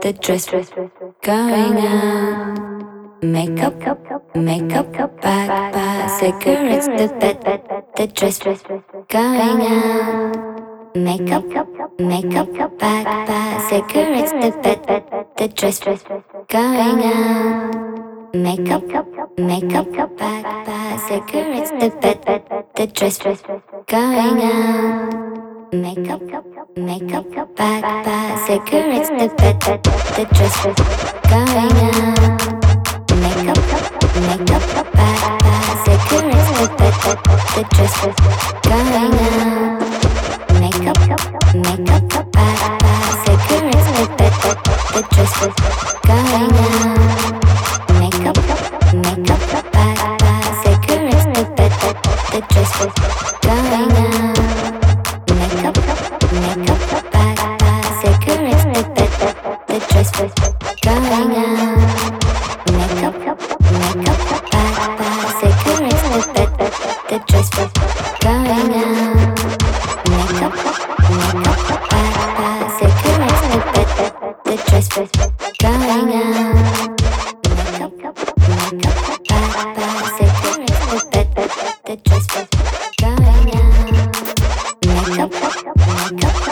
the dress going out. Makeup, bag, cigarettes, the dress going out. Makeup, bag, cigarettes, the dress going out. Makeup, bag, cigarettes, the dress going out. Makeup, bag, cigarettes, the dress going out. Makeup, bag, cigarettes, the dress going out. Makeup, bag, cigarettes, the dress going out. Makeup, bag, cigarettes, the dress going out. Makeup, bag, cigarettes, the dress going out. Makeup, bag, cigarettes, the dress going out. Makeup, bag, cigarettes, the dress going out. Makeup, bag, cigarettes, the dress going out. Makeup,